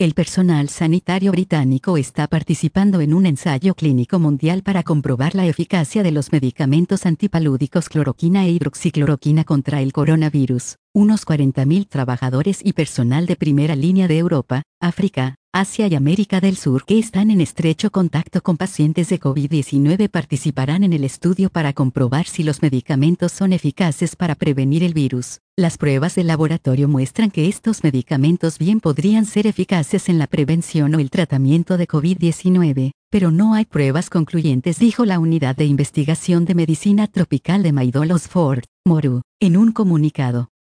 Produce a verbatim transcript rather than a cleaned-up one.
El personal sanitario británico está participando en un ensayo clínico mundial para comprobar la eficacia de los medicamentos antipalúdicos cloroquina e hidroxicloroquina contra el coronavirus. Unos cuarenta mil trabajadores y personal de primera línea de Europa, África, Asia y América del Sur que están en estrecho contacto con pacientes de COVID diecinueve participarán en el estudio para comprobar si los medicamentos son eficaces para prevenir el virus. Las pruebas de laboratorio muestran que estos medicamentos bien podrían ser eficaces en la prevención o el tratamiento de COVID diecinueve, pero no hay pruebas concluyentes, dijo la Unidad de Investigación de Medicina Tropical de Maidol Osford, Moru, en un comunicado.